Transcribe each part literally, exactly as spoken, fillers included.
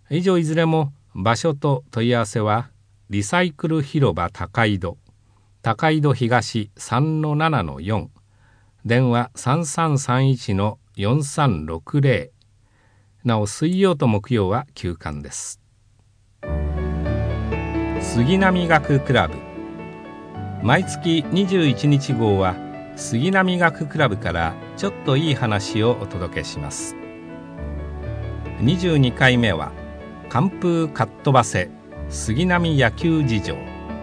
以上いずれも場所と問い合わせはリサイクル広場高井戸、高井戸東 さんのななのよん、電話 さんさんさんいちのよんさんろくゼロ。なお水曜と木曜は休館です。杉並学クラブ、毎月にじゅういちにち号は杉並学クラブからちょっといい話をお届けします。にじゅうにかいめは寒風かっ飛ばせ杉並野球事情。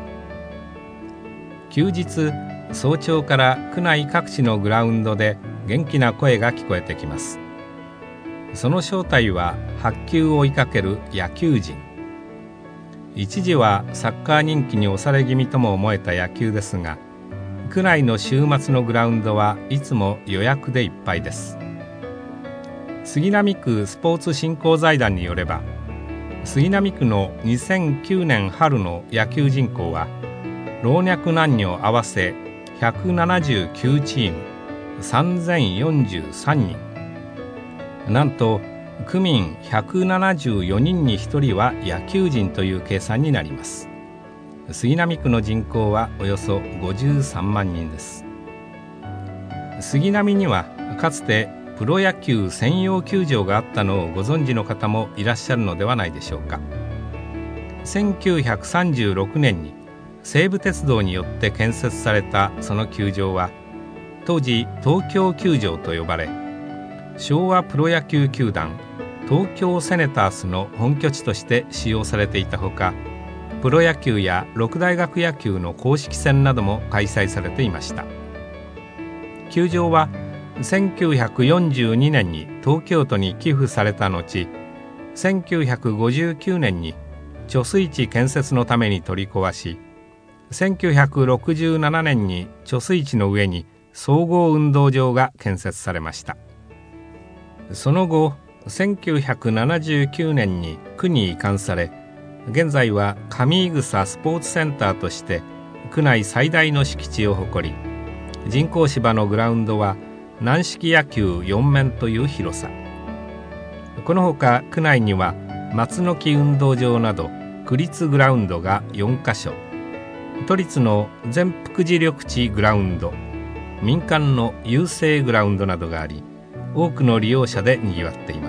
休日早朝から区内各地のグラウンドで元気な声が聞こえてきます。その正体は白球を追いかける野球人。一時はサッカー人気に押され気味とも思えた野球ですが、区内の週末のグラウンドはいつも予約でいっぱいです。杉並区スポーツ振興財団によれば、杉並区のにせんきゅうねん春の野球人口は老若男女合わせひゃくななじゅうきゅうチームさんぜんよんじゅうさんにん。なんと区民ひゃくななじゅうよにんにひとりは野球人という計算になります。杉並区の人口はおよそごじゅうさんまんにんです。杉並にはかつてプロ野球専用球場があったのをご存知の方もいらっしゃるのではないでしょうか。せんきゅうひゃくさんじゅうろくねんに西武鉄道によって建設されたその球場は当時東京球場と呼ばれ、昭和プロ野球球団東京セネタースの本拠地として使用されていたほか、プロ野球や六大学野球の公式戦なども開催されていました。球場はせんきゅうひゃくよんじゅうにねんに東京都に寄付された後、せんきゅうひゃくごじゅうきゅうねんに貯水池建設のために取り壊し、せんきゅうひゃくろくじゅうななねんに貯水池の上に総合運動場が建設されました。その後せんきゅうひゃくななじゅうきゅうねんに区に移管され、現在は上井草スポーツセンターとして区内最大の敷地を誇り、人工芝のグラウンドは軟式野球よんめんという広さ。このほか区内には松の木運動場など区立グラウンドがよんかしょ、都立の全福寺緑地グラウンド、民間の郵政グラウンドなどがあり、多くの利用者でにぎわっています。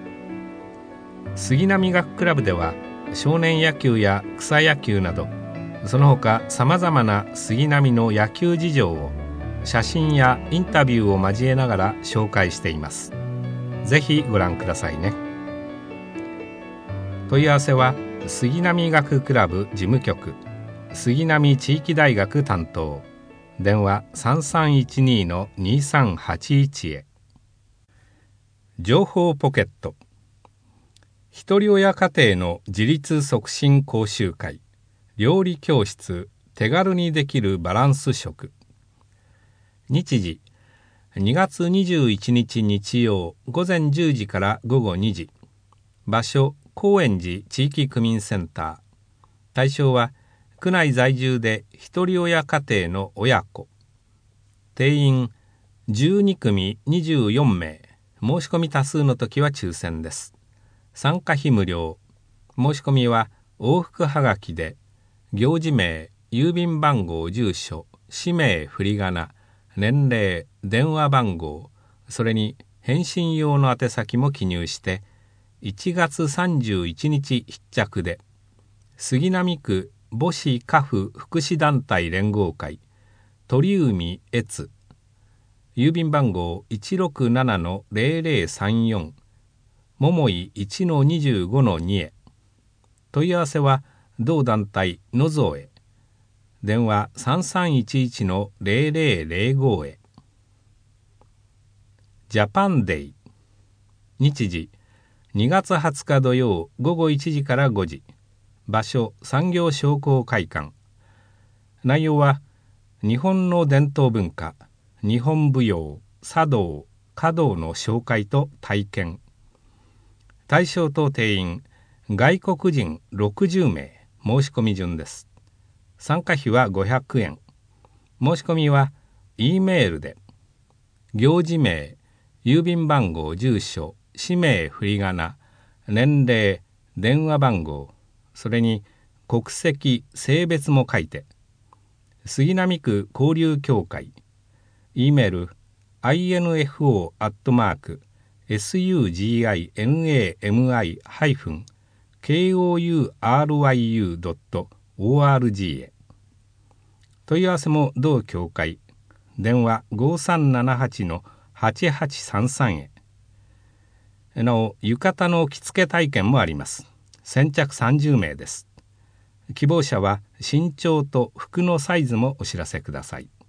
杉並学クラブでは少年野球や草野球など、その他さまざまな杉並の野球事情を写真やインタビューを交えながら紹介しています。ぜひご覧くださいね。問い合わせは杉並学クラブ事務局、杉並地域大学担当、電話 さんさんいちにのにさんはちいち へ。情報ポケット、ひとり親家庭の自立促進講習会、料理教室、手軽にできるバランス食。日時にがつにじゅういちにち日曜午前じゅうじから午後にじ、場所高円寺地域区民センター、対象は区内在住でひとり親家庭の親子、定員じゅうにくみにじゅうよんめい、申し込み多数の時は抽選です。参加費無料。申し込みは往復はがきで、行事名、郵便番号、住所、氏名、振り仮名、年齢、電話番号、それに返信用の宛先も記入していちがつさんじゅういちにち必着で、杉並区母子家父福祉団体連合会鳥海越、郵便番号 いちろくななのぜろぜろさんよん、桃井 いちのにじゅうごのに へ。問い合わせは同団体のぞへ、電話 さんさんいちいちのぜろぜろぜろご へ。ジャパンデイ、日時にがつはつか土曜午後いちじからごじ、場所産業商工会館。内容は日本の伝統文化、日本舞踊、茶道、華道の紹介と体験。対象と定員外国人ろくじゅうめい、申し込み順です。参加費はごひゃくえん。申し込みは E メールで、行事名、郵便番号、住所、氏名、振り仮名、年齢、 電話番号、それに国籍、性別も書いて、杉並区交流協会、E メール アイエヌエフオー アットマーク エスユージーアイエヌエーエムアイ ハイフン ケーオーユーアールワイユー ドット オーアールジー へ。問い合わせも同協会、電話 ごさんななはちのはちはちさんさん へ。なお、浴衣の着付け体験もあります。先着さんじゅうめいです。希望者は身長と服のサイズもお知らせください。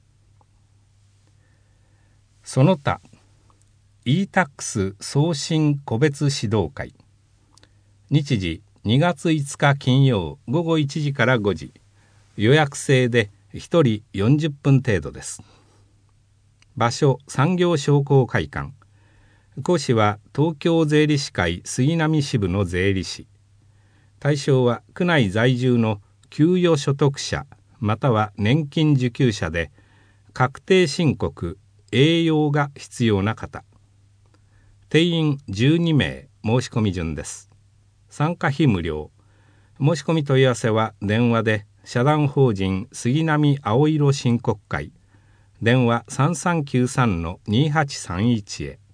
その他、イータックス 送信個別指導会。日時にがついつか金曜午後いちじからごじ。予約制でひとりよんじゅっぷん程度です。場所、産業商工会館。講師は東京税理士会杉並支部の税理士。対象は区内在住の給与所得者または年金受給者で、確定申告、栄養が必要な方。定員じゅうにめい、申し込み順です。参加費無料。申し込み問い合わせは電話で社団法人杉並青色申告会、電話 さんさんきゅうさんのにはちさんいち へ。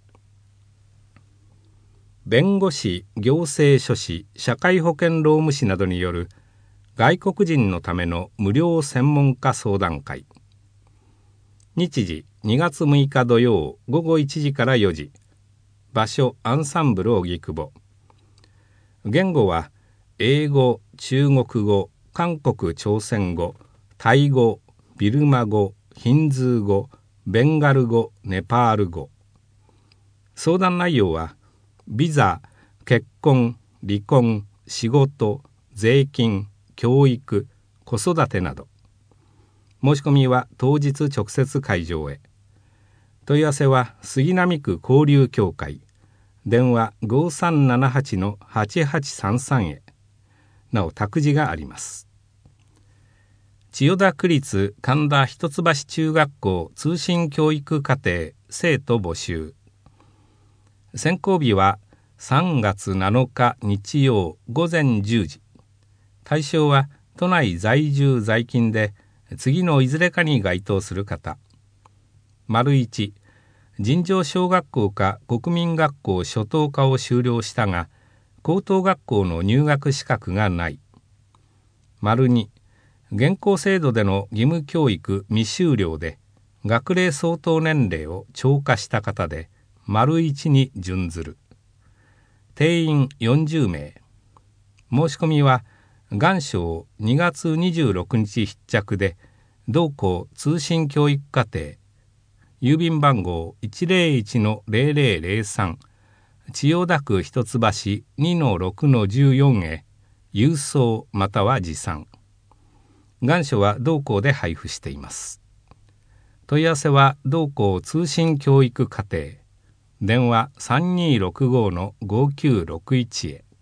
弁護士、行政書士、社会保険労務士などによる外国人のための無料専門家相談会。日時にがつむいか土曜午後いちじからよじ。場所、アンサンブル荻窪。言語は英語、中国語、韓国朝鮮語、タイ語、ビルマ語、ヒンズー語、ベンガル語、ネパール語。相談内容はビザ、結婚、離婚、仕事、税金、教育、子育てなど。申し込みは当日直接会場へ。問い合わせは杉並区交流協会、電話 ごさんななはちのはちはちさんさん へ。なお託児があります。千代田区立神田一橋中学校通信教育課程生徒募集。選考日はさんがつなのか日曜午前じゅうじ。対象は都内在住在勤で次のいずれかに該当する方。丸いち、尋常小学校か国民学校初等科を修了したが高等学校の入学資格がない。丸に、現行制度での義務教育未修了で学齢相当年齢を超過した方で丸いちに準ずる。定員よんじゅうめい。申し込みは元賞にがつにじゅうろくにち必着で同校通信教育課程、郵便番号 いちぜろいちのぜろぜろぜろさん 千代田区一橋 にのろくのじゅうよん へ郵送または持参。願書は同校で配布しています。問い合わせは同校通信教育課程、電話 さんにーろくごのごきゅうろくいち へ。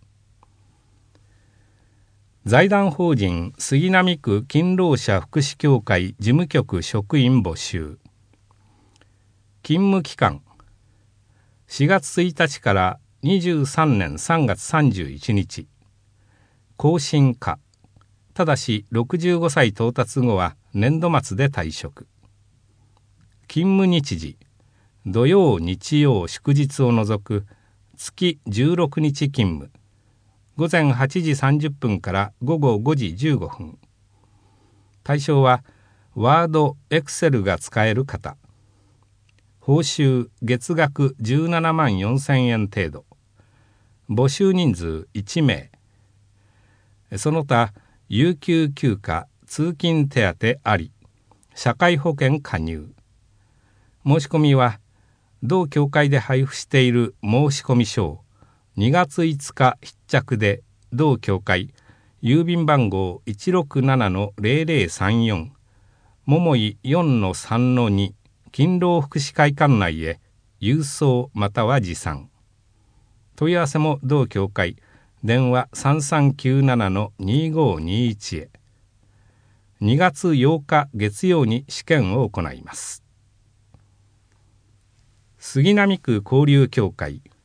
財団法人杉並区勤労者福祉協会事務局職員募集。勤務期間しがつついたちからにじゅうさんねんさんがつさんじゅういちにち。更新可。ただしろくじゅうごさい到達後は年度末で退職。勤務日時土曜日曜祝日を除く月じゅうろくにち勤務。ごぜんはちじさんじゅっぷんからごごごじじゅうごふん。対象はワード、エクセルが使える方。報酬月額じゅうななまんよんせんえん程度。募集人数いちめい。その他有給休暇、通勤手当あり、社会保険加入。申し込みは同協会で配布している申込書をにがついつか必着で同協会郵便番号 いちろくななのぜろぜろさんよん 桃井 よんのさんのに 勤労福祉会館内へ郵送または持参。問い合わせも同協会電話 さんさんきゅうななのにごにいち へ。にがつようか月曜に試験を行います。杉並区交流協会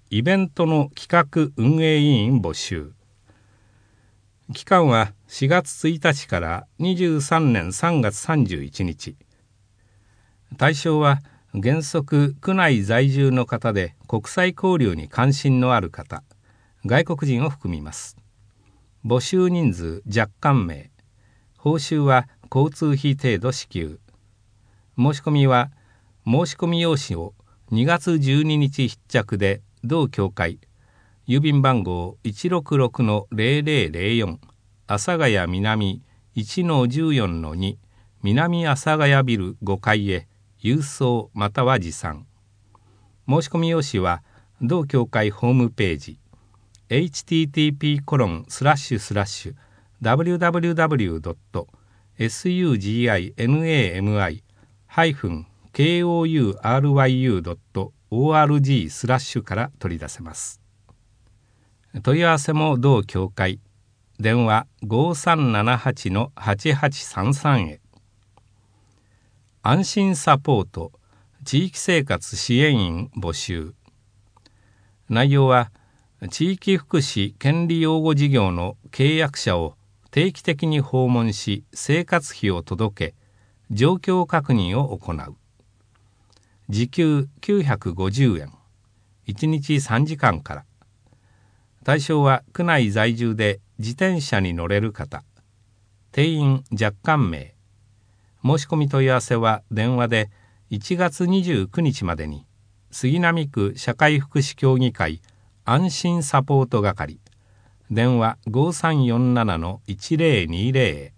イベントの企画運営委員募集。期間はしがつついたちからにじゅうさんねんさんがつさんじゅういちにち。対象は原則区内在住の方で国際交流に関心のある方、外国人を含みます。募集人数若干名。報酬は交通費程度支給。申し込みは申し込み用紙をにがつじゅうににち必着で同協会郵便番号 いちろくろくのぜろぜろぜろよん 阿佐ヶ谷南 いちのじゅうよんのに 南阿佐ヶ谷ビルごかいへ郵送または持参。申し込み用紙は同協会ホームページ エイチティーティーピーコロンスラッシュスラッシュダブリューダブリューダブリュードットスグジンアミハイフンケーオーユーアールワイユードットオーアールジー スラッシュから取り出せます。問い合わせも同協会。電話 ごさんななはちのはちはちさんさん へ。安心サポート地域生活支援員募集。内容は地域福祉権利擁護事業の契約者を定期的に訪問し生活費を届け状況確認を行う。時給きゅうひゃくごじゅうえん、いちにちさんじかんから。対象は区内在住で自転車に乗れる方。定員若干名。申し込み問い合わせは電話でいちがつにじゅうくにちまでに杉並区社会福祉協議会安心サポート係。電話 ごさんよんななのいちぜろにぜろ へ。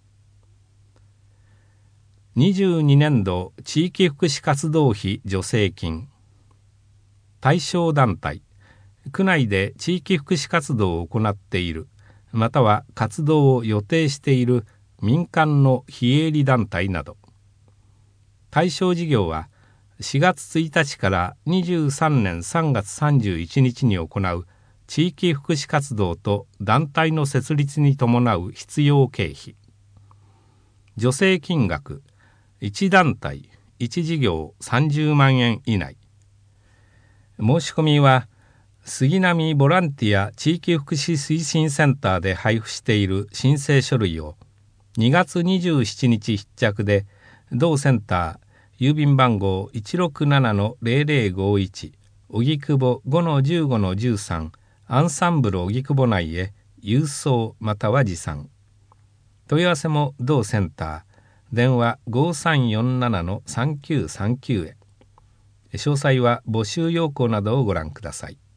にじゅうにねんど地域福祉活動費助成金。対象団体、区内で地域福祉活動を行っている、または活動を予定している民間の非営利団体など。対象事業はしがつついたちからにじゅうさんねんさんがつさんじゅういちにちに行う地域福祉活動と団体の設立に伴う必要経費。助成金額いち団体いち事業さんじゅうまんえん以内。申し込みは杉並ボランティア地域福祉推進センターで配布している申請書類をにがつにじゅうしちにち必着で同センター郵便番号 いちろくななのぜろぜろごいち 荻窪 ごのじゅうごのじゅうさん アンサンブル荻窪内へ郵送または持参。問い合わせも同センター電話 ごさんよんななのさんきゅうさんきゅう へ。詳細は募集要項などをご覧ください。